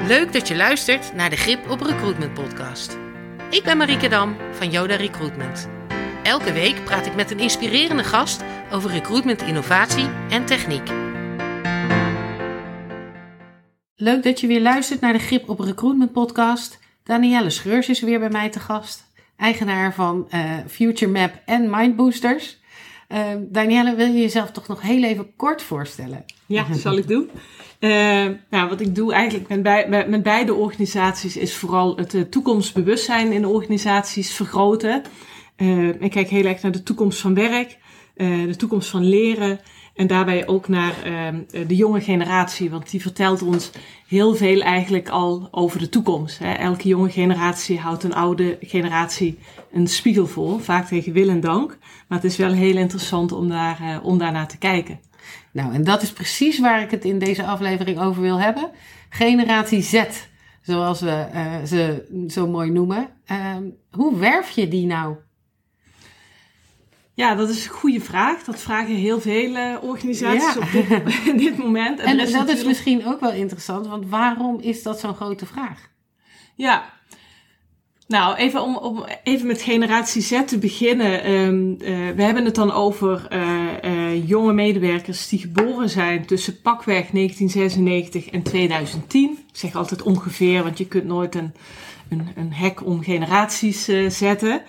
Leuk dat je luistert naar de Grip op Recruitment podcast. Ik ben Marieke Dam van Yoda Recruitment. Elke week praat ik met een inspirerende gast over recruitment, innovatie en techniek. Leuk dat je weer luistert naar de Grip op Recruitment podcast. Danielle Schreurs is weer bij mij te gast. Eigenaar van Future Map en Mindboosters. Danielle, wil je jezelf toch nog heel even kort voorstellen? Ja, dat zal ik doen. Wat ik doe eigenlijk met beide organisaties is vooral het toekomstbewustzijn in de organisaties vergroten. Ik kijk heel erg naar de toekomst van werk, de toekomst van leren en daarbij ook naar de jonge generatie. Want die vertelt ons heel veel eigenlijk al over de toekomst. Hè. Elke jonge generatie houdt een oude generatie een spiegel voor, vaak tegen wil en dank. Maar het is wel heel interessant om daarnaar te kijken. Nou, en dat is precies waar ik het in deze aflevering over wil hebben. Generatie Z, zoals we ze zo mooi noemen. Hoe werf je die nou? Ja, dat is een goede vraag. Dat vragen heel veel organisaties op dit moment. En dat is misschien ook wel interessant, want waarom is dat zo'n grote vraag? Ja, nou even met generatie Z te beginnen. We hebben het dan over jonge medewerkers die geboren zijn tussen pakweg 1996 en 2010. Ik zeg altijd ongeveer, want je kunt nooit een hek om generaties zetten.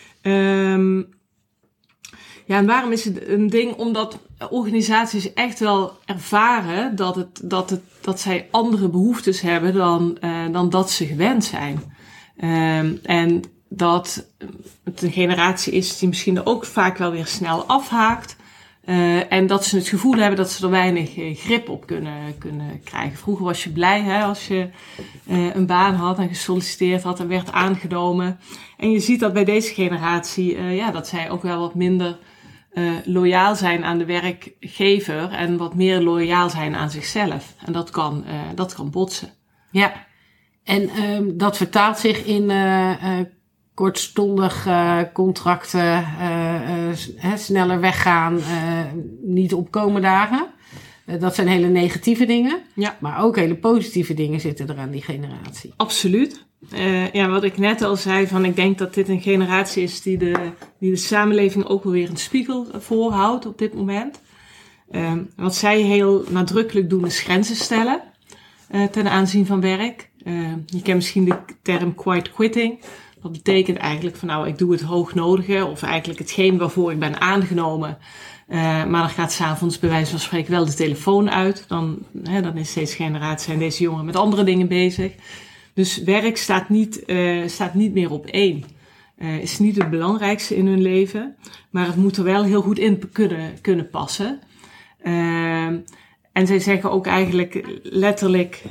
En waarom is het een ding? Omdat organisaties echt wel ervaren dat zij andere behoeftes hebben dan dat ze gewend zijn. En dat het een generatie is die misschien ook vaak wel weer snel afhaakt. En dat ze het gevoel hebben dat ze er weinig grip op kunnen krijgen. Vroeger was je blij als je een baan had en gesolliciteerd had en werd aangenomen. En je ziet dat bij deze generatie, dat zij ook wel wat minder loyaal zijn aan de werkgever en wat meer loyaal zijn aan zichzelf. En dat kan botsen. Ja, en dat vertaalt zich in kortstondig contracten, sneller weggaan, niet opkomen dagen. Dat zijn hele negatieve dingen, maar ook hele positieve dingen zitten er aan die generatie. Absoluut. Wat ik net al zei, ik denk dat dit een generatie is die de samenleving ook wel weer een spiegel voorhoudt op dit moment. Wat zij heel nadrukkelijk doen is grenzen stellen ten aanzien van werk. Je kent misschien de term quiet quitting. Dat betekent eigenlijk van ik doe het hoognodige of eigenlijk hetgeen waarvoor ik ben aangenomen. Maar dan gaat 's avonds bij wijze van spreken wel de telefoon uit. Dan is deze generatie en deze jongeren met andere dingen bezig. Dus werk staat niet meer op één. Is niet het belangrijkste in hun leven. Maar het moet er wel heel goed in kunnen passen. En zij zeggen ook eigenlijk letterlijk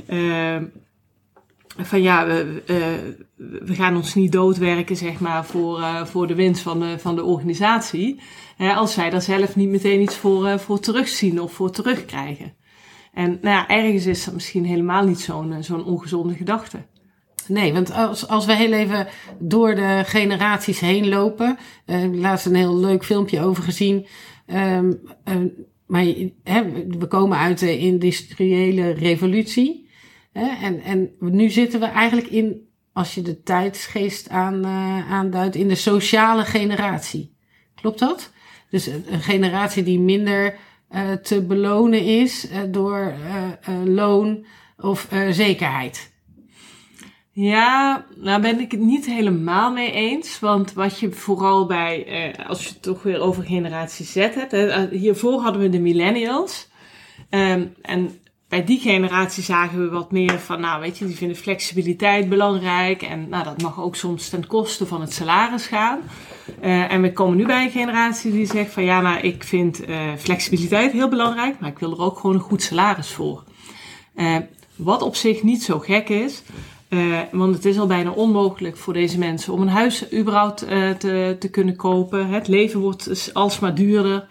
we gaan ons niet doodwerken zeg maar voor de winst van de organisatie. Als zij daar zelf niet meteen iets voor terugzien of voor terugkrijgen. En ergens is dat misschien helemaal niet zo'n ongezonde gedachte. Nee, want als we heel even door de generaties heen lopen. Laatst een heel leuk filmpje over gezien. Maar we komen uit de industriële revolutie. En nu zitten we eigenlijk in, als je de tijdsgeest aanduidt, in de sociale generatie. Klopt dat? Dus een generatie die minder te belonen is door loon of zekerheid. Ja, nou ben ik het niet helemaal mee eens. Want wat je vooral als je het toch weer over generatie Z hebt. Hiervoor hadden we de millennials. En bij die generatie zagen we wat meer van, die vinden flexibiliteit belangrijk. En dat mag ook soms ten koste van het salaris gaan. En we komen nu bij een generatie die zegt van, maar ik vind flexibiliteit heel belangrijk. Maar ik wil er ook gewoon een goed salaris voor. Wat op zich niet zo gek is. Want het is al bijna onmogelijk voor deze mensen om een huis überhaupt te kunnen kopen. Het leven wordt alsmaar duurder.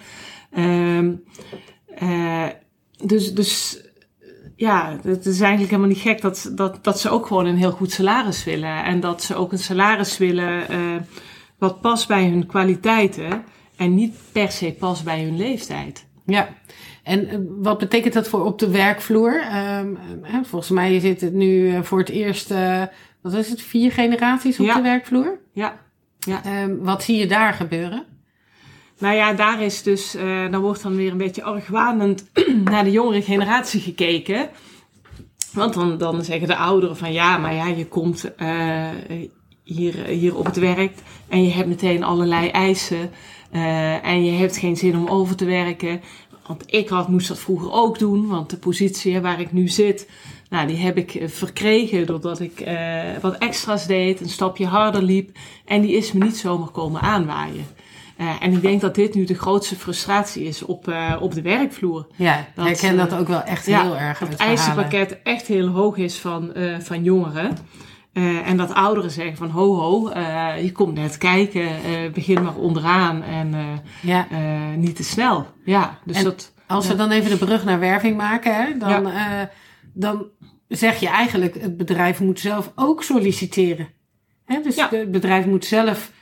Het is eigenlijk helemaal niet gek dat ze ook gewoon een heel goed salaris willen. En dat ze ook een salaris willen wat past bij hun kwaliteiten en niet per se past bij hun leeftijd. Ja, En wat betekent dat voor op de werkvloer? Volgens mij zit het nu voor het eerst, 4 generaties op de werkvloer? Ja. Wat zie je daar gebeuren? Nou ja, daar is dus, dan wordt dan weer een beetje argwanend naar de jongere generatie gekeken. Want dan zeggen de ouderen van je komt hier op het werk en je hebt meteen allerlei eisen. En je hebt geen zin om over te werken. Want ik moest dat vroeger ook doen, want de positie waar ik nu zit, die heb ik verkregen doordat ik wat extra's deed, een stapje harder liep. En die is me niet zomaar komen aanwaaien. En ik denk dat dit nu de grootste frustratie is op de werkvloer. Ja, ik herken dat ook wel echt heel erg. Dat het eisenpakket echt heel hoog is van jongeren. En dat ouderen zeggen van je komt net kijken, begin maar onderaan en niet te snel. Ja, dus als we dan even de brug naar werving maken, dan zeg je eigenlijk het bedrijf moet zelf ook solliciteren. Dus het bedrijf moet zelf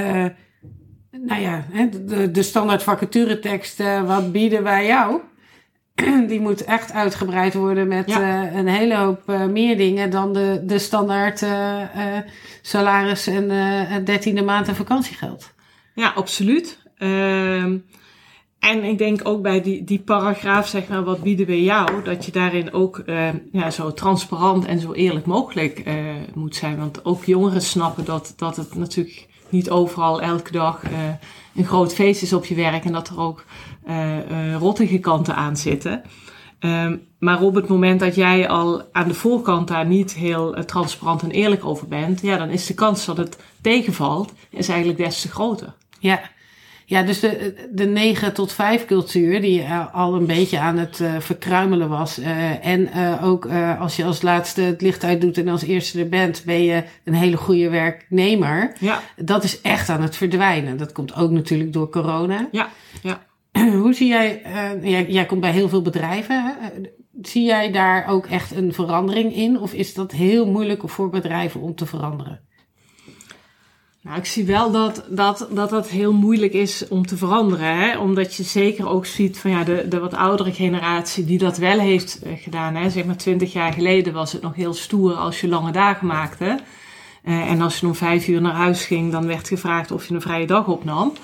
de standaard vacaturetekst, wat bieden wij jou? Die moet echt uitgebreid worden met een hele hoop meer dingen dan de standaard salaris en 13e maand en vakantiegeld. Ja, absoluut. En ik denk ook bij die paragraaf, zeg maar, wat bieden we jou, dat je daarin ook zo transparant en zo eerlijk mogelijk moet zijn. Want ook jongeren snappen dat het natuurlijk niet overal elke dag een groot feest is op je werk en dat er ook rottige kanten aan zitten. Maar op het moment dat jij al aan de voorkant daar niet heel transparant en eerlijk over bent, dan is de kans dat het tegenvalt is eigenlijk des te groter. Ja, dus de 9 tot 5 cultuur die al een beetje aan het verkruimelen was. En ook als je als laatste het licht uitdoet en als eerste er bent, ben je een hele goede werknemer. Ja. Dat is echt aan het verdwijnen. Dat komt ook natuurlijk door corona. Ja. Hoe zie jij, jij komt bij heel veel bedrijven, hè? Zie jij daar ook echt een verandering in? Of is dat heel moeilijk voor bedrijven om te veranderen? Nou, ik zie wel dat heel moeilijk is om te veranderen. Hè? Omdat je zeker ook ziet van de wat oudere generatie die dat wel heeft gedaan. Hè? Zeg maar 20 jaar geleden was het nog heel stoer als je lange dagen maakte. En als je om 5 uur naar huis ging, dan werd gevraagd of je een vrije dag opnam.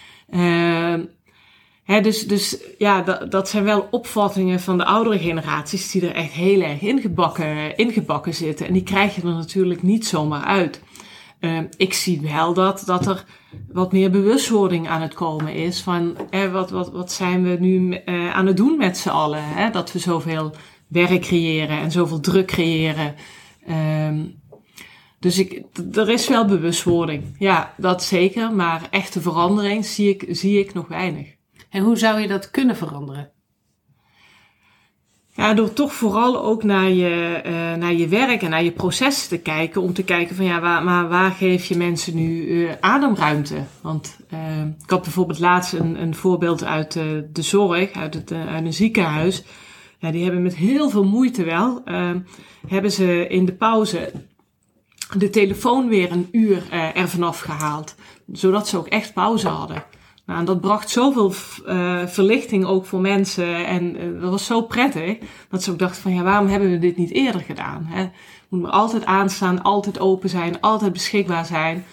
Dat zijn wel opvattingen van de oudere generaties die er echt heel erg ingebakken zitten. En die krijg je er natuurlijk niet zomaar uit. Ik zie wel dat er wat meer bewustwording aan het komen is van wat zijn we nu aan het doen met z'n allen. Hè? Dat we zoveel werk creëren en zoveel druk creëren. Dus er is wel bewustwording. Ja, dat zeker. Maar echte verandering zie ik nog weinig. En hoe zou je dat kunnen veranderen? Ja, door toch vooral ook naar je werk en naar je processen te kijken. Om te kijken van waar geef je mensen nu ademruimte? Want ik had bijvoorbeeld laatst een voorbeeld uit de zorg, uit een ziekenhuis. Ja, die hebben met heel veel moeite hebben ze in de pauze de telefoon weer een uur er vanaf gehaald. Zodat ze ook echt pauze hadden. Nou, en dat bracht zoveel verlichting ook voor mensen. En dat was zo prettig. Dat ze ook dachten van waarom hebben we dit niet eerder gedaan? Hè? Moet maar altijd aanstaan, altijd open zijn, altijd beschikbaar zijn.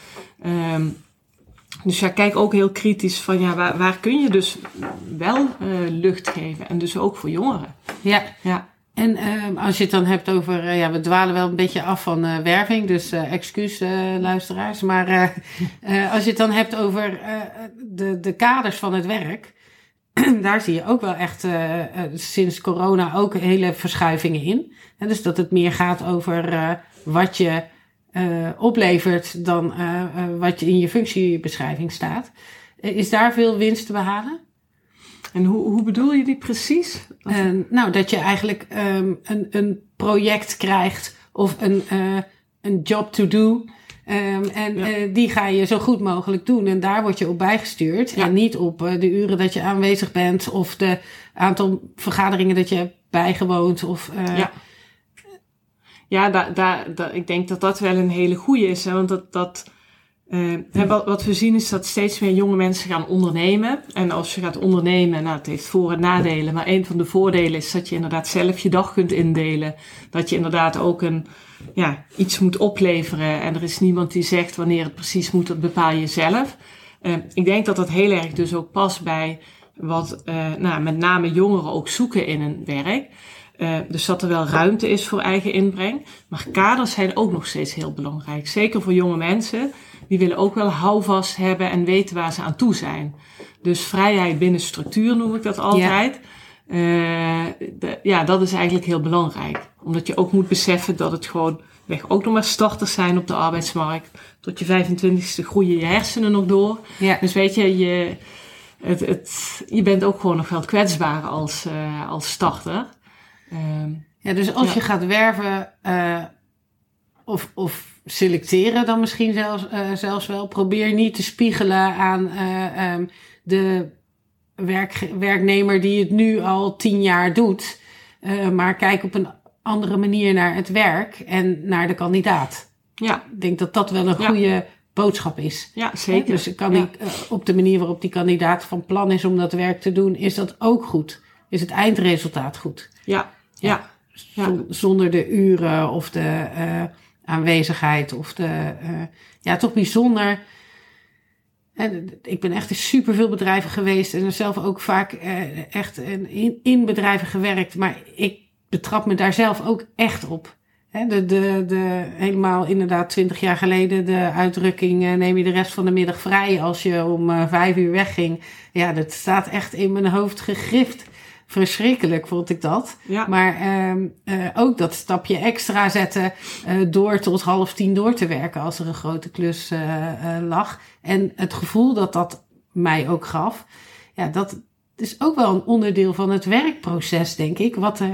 Dus kijk ook heel kritisch van waar kun je dus wel lucht geven. En dus ook voor jongeren. Ja. En als je het dan hebt over, we dwalen wel een beetje af van werving, dus excuus luisteraars. Maar als je het dan hebt over de kaders van het werk, daar zie je ook wel echt sinds corona ook hele verschuivingen in. En dus dat het meer gaat over wat je oplevert dan wat je in je functiebeschrijving staat. Is daar veel winst te behalen? En hoe bedoel je die precies? Dat je eigenlijk een project krijgt of een job to do. Die ga je zo goed mogelijk doen. En daar word je op bijgestuurd. Ja. En niet op de uren dat je aanwezig bent of de aantal vergaderingen dat je hebt bijgewoond. Ik denk dat wel een hele goeie is. Hè? Want Wat we zien is dat steeds meer jonge mensen gaan ondernemen. En als je gaat ondernemen, het heeft voor- en nadelen. Maar een van de voordelen is dat je inderdaad zelf je dag kunt indelen. Dat je inderdaad ook iets moet opleveren. En er is niemand die zegt wanneer het precies moet, dat bepaal je zelf. Ik denk dat dat heel erg dus ook past bij wat met name jongeren ook zoeken in een werk. Dus dat er wel ruimte is voor eigen inbreng. Maar kaders zijn ook nog steeds heel belangrijk. Zeker voor jonge mensen. Die willen ook wel houvast hebben en weten waar ze aan toe zijn. Dus vrijheid binnen structuur noem ik dat altijd. Dat is eigenlijk heel belangrijk. Omdat je ook moet beseffen dat het gewoon ook nog maar starters zijn op de arbeidsmarkt. Tot je 25e groeien je hersenen nog door. Ja. Dus weet je, je bent ook gewoon nog wel kwetsbaar als starter. Dus als je gaat werven of selecteren dan misschien zelfs wel. Probeer niet te spiegelen aan de werknemer die het nu al 10 jaar doet. Maar kijk op een andere manier naar het werk en naar de kandidaat. Ja. Ik denk dat dat wel een goede boodschap is. Ja, zeker. Dus op de manier waarop die kandidaat van plan is om dat werk te doen, is dat ook goed. Is het eindresultaat goed. Ja. Zonder de uren of de aanwezigheid of toch bijzonder. Ik ben echt in superveel bedrijven geweest en zelf ook vaak echt in bedrijven gewerkt. Maar ik betrap me daar zelf ook echt op. Helemaal inderdaad 20 jaar geleden de uitdrukking neem je de rest van de middag vrij als je om 5 uur wegging. Ja, dat staat echt in mijn hoofd gegrift. Verschrikkelijk vond ik dat. Ja. Maar ook dat stapje extra zetten door tot 9:30 door te werken als er een grote klus lag. En het gevoel dat mij ook gaf. Ja, dat is ook wel een onderdeel van het werkproces, denk ik.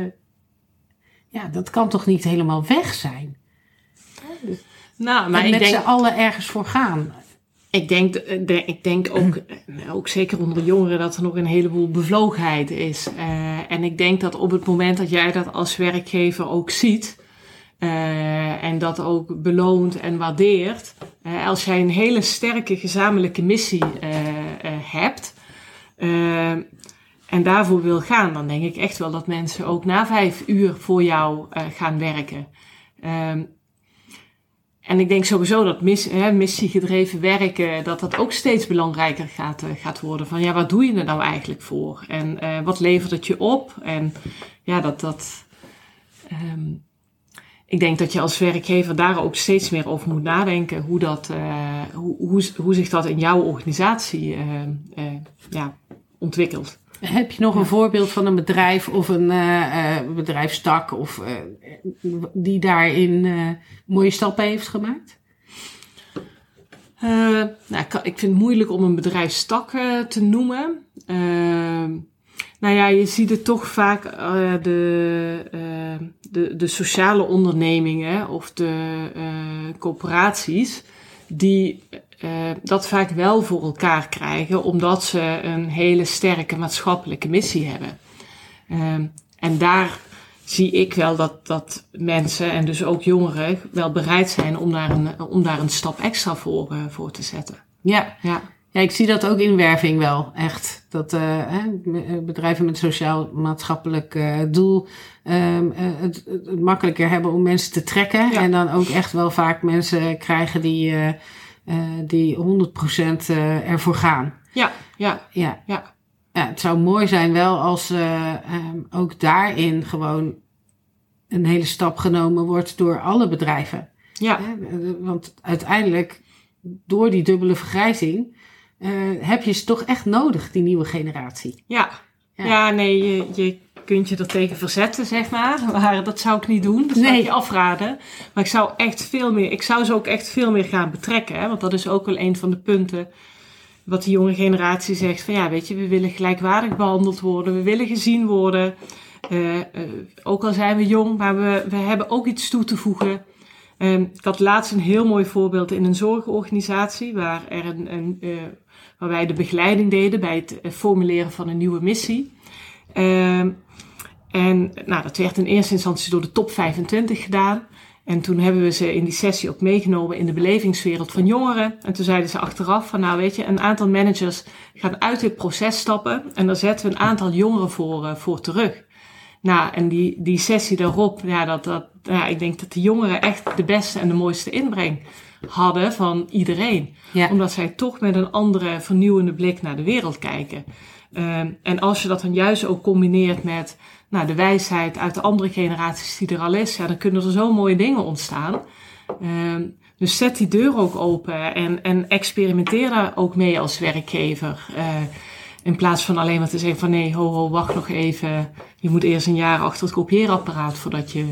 Dat kan toch niet helemaal weg zijn? Maar ik denk z'n allen ergens voor gaan. Ik denk ook zeker onder de jongeren dat er nog een heleboel bevlogenheid is. En ik denk dat op het moment dat jij dat als werkgever ook ziet en dat ook beloont en waardeert. Als jij een hele sterke gezamenlijke missie hebt en daarvoor wil gaan, dan denk ik echt wel dat mensen ook na 5 uur voor jou gaan werken. En ik denk sowieso dat missiegedreven werken, dat ook steeds belangrijker gaat worden. Van wat doe je er nou eigenlijk voor? En wat levert het je op? En ik denk dat je als werkgever daar ook steeds meer over moet nadenken. Hoe zich dat in jouw organisatie ontwikkelt. Heb je nog een voorbeeld van een bedrijf of een bedrijfstak die daarin mooie stappen heeft gemaakt? Ik vind het moeilijk om een bedrijfstak te noemen. Je ziet het toch vaak de sociale ondernemingen of de coöperaties die dat vaak wel voor elkaar krijgen, omdat ze een hele sterke maatschappelijke missie hebben. En daar zie ik wel dat mensen en dus ook jongeren wel bereid zijn om daar een stap extra voor te zetten. Ja, ik zie dat ook in werving wel, echt. Dat bedrijven met sociaal-maatschappelijk doel het makkelijker hebben om mensen te trekken. Ja. En dan ook echt wel vaak mensen krijgen die 100% ervoor gaan. Ja. Het zou mooi zijn wel als ook daarin gewoon een hele stap genomen wordt door alle bedrijven. Ja. Want uiteindelijk, door die dubbele vergrijzing, heb je ze toch echt nodig, die nieuwe generatie. Je kunt je er tegen verzetten, zeg maar dat zou ik niet doen. Dat zou ik je afraden. Maar ik zou ze ook echt veel meer gaan betrekken. Hè? Want dat is ook wel een van de punten wat die jonge generatie zegt. Van we willen gelijkwaardig behandeld worden. We willen gezien worden. Ook al zijn we jong, maar we hebben ook iets toe te voegen. Ik had laatst een heel mooi voorbeeld in een zorgorganisatie waar wij de begeleiding deden bij het formuleren van een nieuwe missie. Dat werd in eerste instantie door de top 25 gedaan. En toen hebben we ze in die sessie ook meegenomen in de belevingswereld van jongeren. En toen zeiden ze achteraf van, nou weet je, een aantal managers gaan uit dit proces stappen. En daar zetten we een aantal jongeren voor terug. Nou, en die sessie daarop, ik denk dat de jongeren echt de beste en de mooiste inbreng hadden van iedereen. Ja. Omdat zij toch met een andere vernieuwende blik naar de wereld kijken. En als je dat dan juist ook combineert met de wijsheid uit de andere generaties die er al is, dan kunnen er zo mooie dingen ontstaan. Dus zet die deur ook open en experimenteer daar ook mee als werkgever. In plaats van alleen maar te zeggen van nee, wacht nog even. Je moet eerst een jaar achter het kopieerapparaat voordat je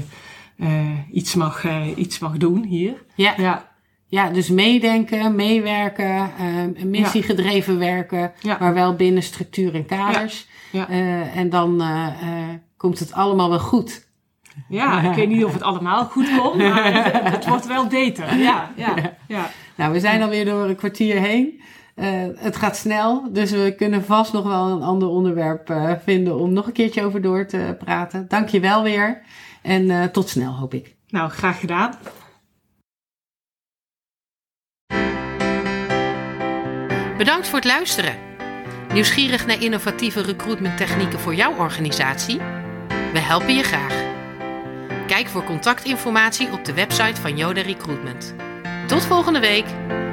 iets mag doen hier. Ja, dus meedenken, meewerken, missiegedreven werken, maar wel binnen structuur en kaders. Ja. En dan komt het allemaal wel goed. Ja, ik weet niet of het allemaal goed komt, maar het wordt wel beter. Ja. Nou, we zijn alweer door een kwartier heen. Het gaat snel, dus we kunnen vast nog wel een ander onderwerp vinden om nog een keertje over door te praten. Dank je wel weer en tot snel, hoop ik. Nou, graag gedaan. Bedankt voor het luisteren. Nieuwsgierig naar innovatieve recruitment technieken voor jouw organisatie? We helpen je graag. Kijk voor contactinformatie op de website van Yoda Recruitment. Tot volgende week!